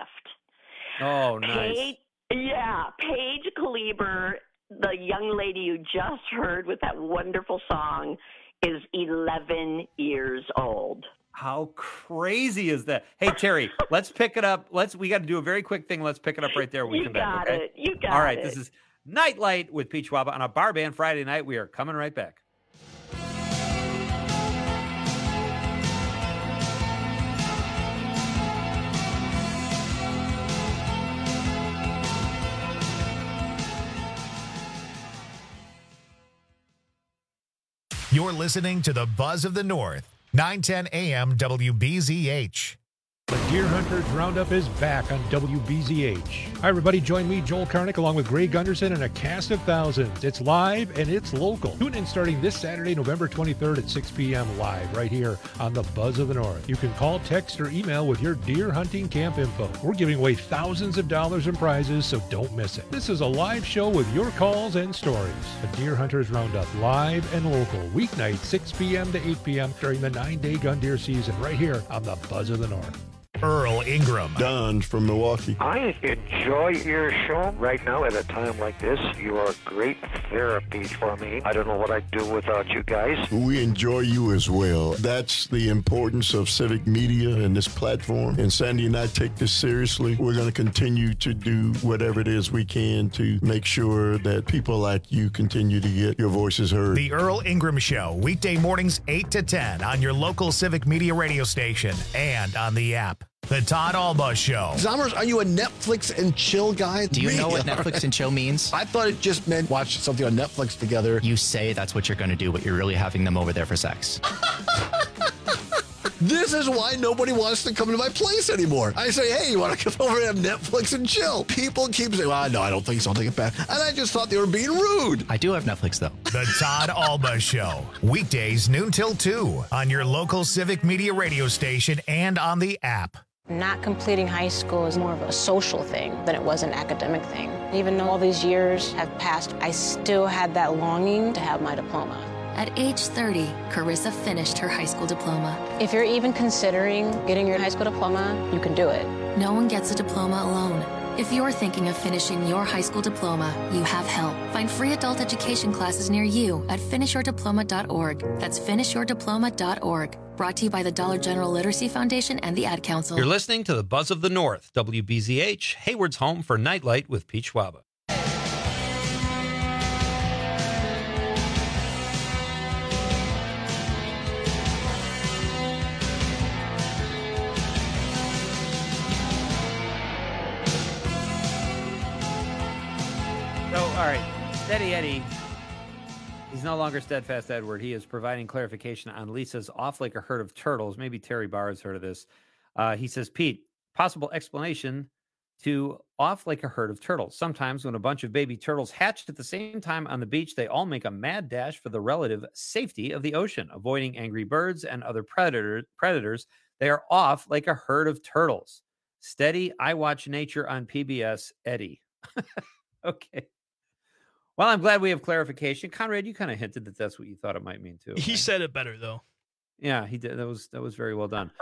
Oh, nice. Paige Kleber, the young lady you just heard with that wonderful song, is 11 years old. How crazy is that? Hey, Terry, let's pick it up. We got to do a very quick thing. Let's pick it up right there when we come back. Okay? You got it. All right, this is Nightlight with Peach Waba on a Bar Band Friday night. We are coming right back. You're listening to the Buzz of the North, 910 AM WBZH. The Deer Hunters Roundup is back on WBZH. Hi, everybody. Join me, Joel Karnick, along with Greg Gunderson and a cast of thousands. It's live and it's local. Tune in starting this Saturday, November 23rd at 6 p.m. live right here on the Buzz of the North. You can call, text, or email with your deer hunting camp info. We're giving away thousands of dollars in prizes, so don't miss it. This is a live show with your calls and stories. The Deer Hunters Roundup, live and local, weeknight, 6 p.m. to 8 p.m. during the 9-day gun deer season right here on the Buzz of the North. Earl Ingram. Don from Milwaukee. I enjoy your show right now at a time like this. You are great therapy for me. I don't know what I'd do without you guys. We enjoy you as well. That's the importance of civic media and this platform. And Sandy and I take this seriously. We're going to continue to do whatever it is we can to make sure that people like you continue to get your voices heard. The Earl Ingram Show, weekday mornings 8 to 10 on your local civic media radio station and on the app. The Todd Alba Show. Zommers, are you a Netflix and chill guy? Do you know what Netflix and chill means? I thought it just meant watch something on Netflix together. You say that's what you're going to do, but you're really having them over there for sex. This is why nobody wants to come to my place anymore. I say, hey, you want to come over and have Netflix and chill? People keep saying, well, no, I don't think so. I'll take it back. And I just thought they were being rude. I do have Netflix, though. The Todd Alba Show. Weekdays noon till 2 on your local civic media radio station and on the app. Not completing high school is more of a social thing than it was an academic thing. Even though all these years have passed, I still had that longing to have my diploma. At age 30, Carissa finished her high school diploma. If you're even considering getting your high school diploma, you can do it. No one gets a diploma alone. If you're thinking of finishing your high school diploma, you have help. Find free adult education classes near you at finishyourdiploma.org. That's finishyourdiploma.org. Brought to you by the Dollar General Literacy Foundation and the Ad Council. You're listening to the Buzz of the North, WBZH, Hayward's home for Nightlight with Pete Schwaba. So, all right, Steady Eddie. He's no longer Steadfast Edward. He is providing clarification on Lisa's off like a herd of turtles. Maybe Terry Barr has heard of this. He says, Pete, possible explanation to off like a herd of turtles. Sometimes when a bunch of baby turtles hatched at the same time on the beach, they all make a mad dash for the relative safety of the ocean, avoiding angry birds and other predators. They are off like a herd of turtles. Steady, I watch nature on PBS, Eddie. Okay. Well, I'm glad we have clarification. Conrad, you kind of hinted that that's what you thought it might mean too. He said it better though. Yeah, he did. That was very well done.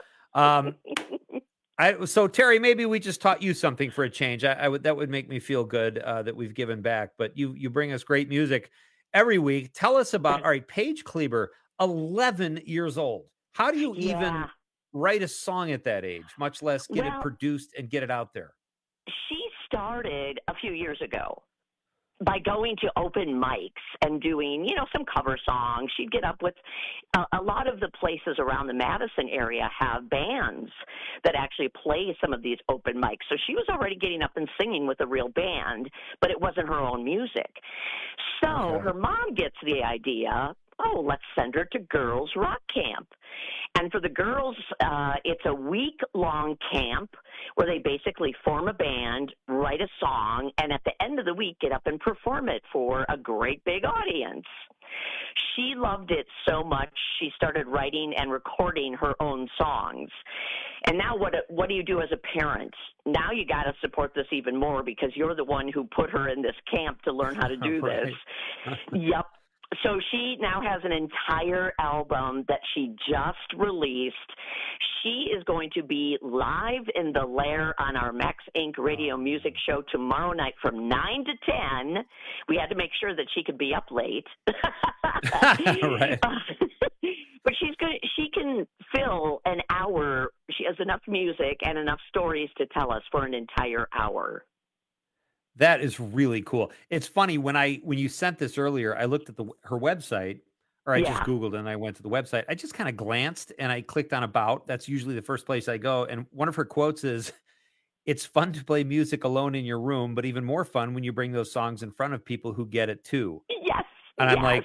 So Terry, maybe we just taught you something for a change. That would make me feel good that we've given back. But you bring us great music every week. Tell us about, all right, Paige Kleber, 11 years old. How do you even write a song at that age, much less get it produced and get it out there? She started a few years ago by going to open mics and doing, some cover songs. She'd get up with a lot of the places around the Madison area have bands that actually play some of these open mics. So she was already getting up and singing with a real band, but it wasn't her own music. So her mom gets the idea, let's send her to Girls Rock Camp. And for the girls, it's a week-long camp where they basically form a band, write a song, and at the end of the week get up and perform it for a great big audience. She loved it so much, she started writing and recording her own songs. And now what do you do as a parent? Now you got to support this even more because you're the one who put her in this camp to learn how to do this. Yep. So she now has an entire album that she just released. She is going to be live in the Lair on our Max Inc. radio music show tomorrow night from 9 to 10. We had to make sure that she could be up late. Right. But she can fill an hour. She has enough music and enough stories to tell us for an entire hour. That is really cool. It's funny when you sent this earlier, I looked at her website, or I just Googled and I went to the website. I just kind of glanced and I clicked on About. That's usually the first place I go. And one of her quotes is, "It's fun to play music alone in your room, but even more fun when you bring those songs in front of people who get it too." Yes. And I'm like,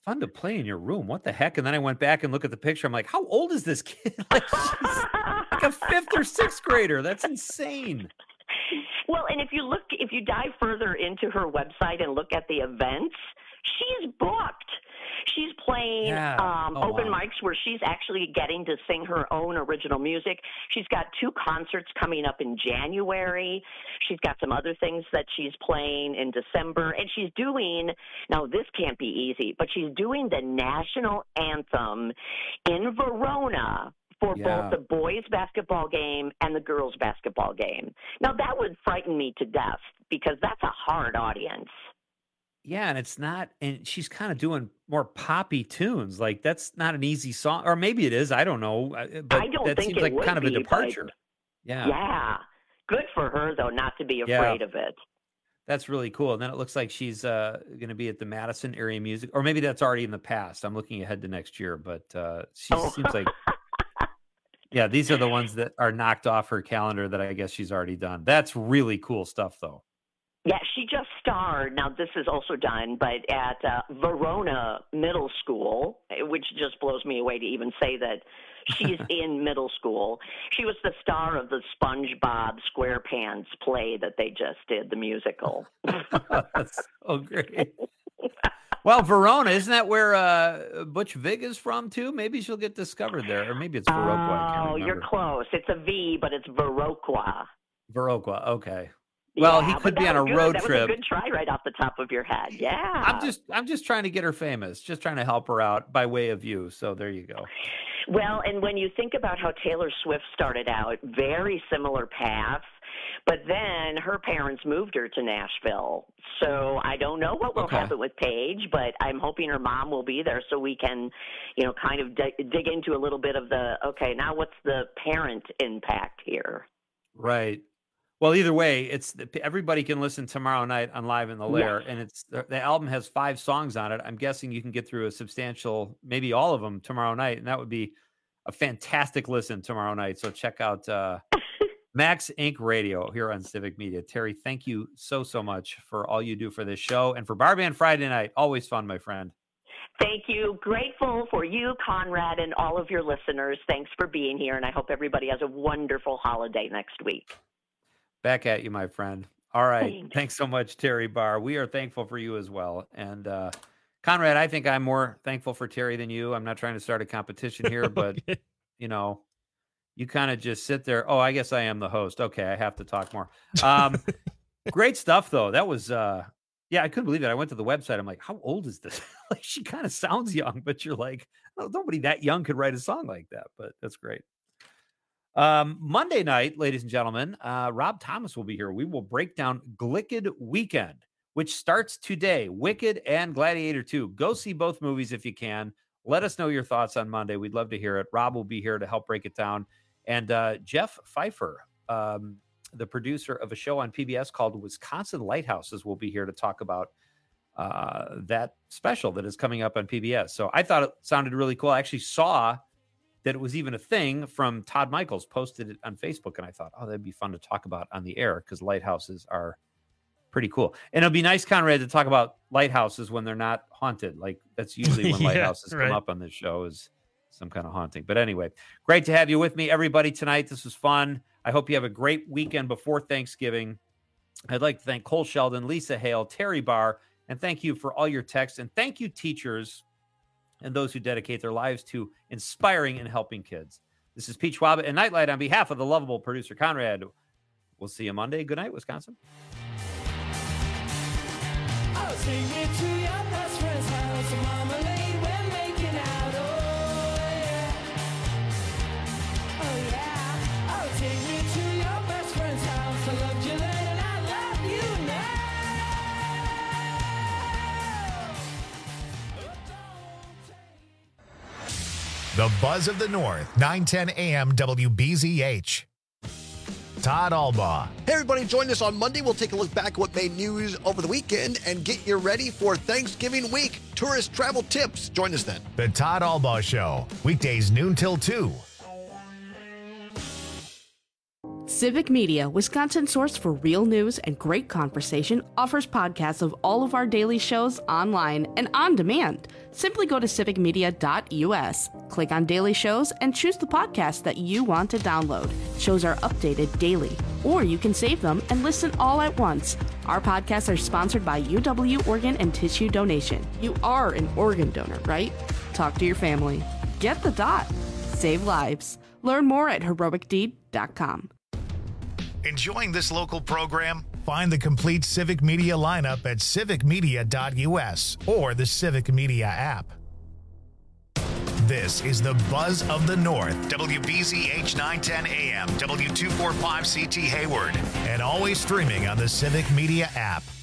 Fun to play in your room. What the heck? And then I went back and looked at the picture. I'm like, how old is this kid? Like, she's like a 5th or 6th grader. That's insane. Well, and if you dive further into her website and look at the events, she's booked. She's playing open mics where she's actually getting to sing her own original music. She's got 2 concerts coming up in January. She's got some other things that she's playing in December. And she's doing, now this can't be easy, but she's doing the national anthem in Verona for both the boys' basketball game and the girls' basketball game. Now, that would frighten me to death because that's a hard audience. Yeah, and it's not, and she's kind of doing more poppy tunes. Like, that's not an easy song, or maybe it is. I don't know. But I don't that think seems it like would kind of a be, departure. but Yeah. Yeah. Good for her, though, not to be afraid of it. That's really cool. And then it looks like she's going to be at the Madison Area Music, or maybe that's already in the past. I'm looking ahead to next year, but she seems like, yeah, these are the ones that are knocked off her calendar that I guess she's already done. That's really cool stuff, though. Yeah, she just starred. Now, this is also done, but at Verona Middle School, which just blows me away to even say that she's in middle school. She was the star of the SpongeBob SquarePants play that they just did, the musical. That's so great. Well, Verona, isn't that where Butch Vig is from, too? Maybe she'll get discovered there, or maybe it's Viroqua. I can't remember. You're close. It's a V, but it's Viroqua. Viroqua, okay. Well, he could be on a road trip. That was a good try right off the top of your head. Yeah. I'm just trying to get her famous, just trying to help her out by way of you. So there you go. Well, and when you think about how Taylor Swift started out, very similar path, but then her parents moved her to Nashville. So I don't know what will happen with Paige, but I'm hoping her mom will be there so we can, kind of dig into a little bit of now what's the parent impact here? Right. Well, either way, everybody can listen tomorrow night on Live in the Lair, and it's the album has 5 songs on it. I'm guessing you can get through a substantial, maybe all of them tomorrow night, and that would be a fantastic listen tomorrow night. So check out Max Inc. Radio here on Civic Media. Terry, thank you so much for all you do for this show and for Bar Band Friday night. Always fun, my friend. Thank you. Grateful for you, Conrad, and all of your listeners. Thanks for being here, and I hope everybody has a wonderful holiday next week. Back at you, my friend. All right. Thanks so much, Terry Barr. We are thankful for you as well. And Conrad, I think I'm more thankful for Terry than you. I'm not trying to start a competition here, but, you kind of just sit there. Oh, I guess I am the host. Okay, I have to talk more. Great stuff, though. That was, I couldn't believe it. I went to the website. I'm like, how old is this? Like, she kind of sounds young, but you're like, oh, nobody that young could write a song like that. But that's great. Monday night, ladies and gentlemen, Rob Thomas will be here. We will break down Glicked Weekend, which starts today. Wicked and Gladiator 2. Go see both movies if you can. Let us know your thoughts on Monday. We'd love to hear it. Rob will be here to help break it down. And Jeff Pfeiffer, the producer of a show on PBS called Wisconsin Lighthouses, will be here to talk about that special that is coming up on PBS. So I thought it sounded really cool. I actually saw that it was even a thing from Todd Michaels, posted it on Facebook. And I thought, that'd be fun to talk about on the air because lighthouses are pretty cool. And it'll be nice, Conrad, to talk about lighthouses when they're not haunted. Like that's usually when lighthouses come up on this show is some kind of haunting. But anyway, great to have you with me, everybody, tonight. This was fun. I hope you have a great weekend before Thanksgiving. I'd like to thank Cole Sheldon, Lisa Hale, Terry Barr, and thank you for all your texts. And thank you, teachers, and those who dedicate their lives to inspiring and helping kids. This is Pete Schwab and Nightlight on behalf of the lovable producer, Conrad. We'll see you Monday. Good night, Wisconsin. I'll take you to your best friend's house. Marmalade, we're making out. Oh, yeah. Oh, yeah. I'll take you to your best friend's house. I loved you then and I love you now. The Buzz of the North, 910 AM WBZH. Todd Albaugh. Hey, everybody, join us on Monday. We'll take a look back at what made news over the weekend and get you ready for Thanksgiving week. Tourist travel tips. Join us then. The Todd Albaugh Show, weekdays noon till 2. Civic Media, Wisconsin's source for real news and great conversation, offers podcasts of all of our daily shows online and on demand. Simply go to civicmedia.us, click on daily shows, and choose the podcast that you want to download. Shows are updated daily, or you can save them and listen all at once. Our podcasts are sponsored by UW Organ and Tissue Donation. You are an organ donor, right? Talk to your family. Get the dot. Save lives. Learn more at heroicdeed.com. Enjoying this local program? Find the complete Civic Media lineup at civicmedia.us or the Civic Media app. This is the Buzz of the North, WBZH 910 AM, W245CT Hayward, and always streaming on the Civic Media app.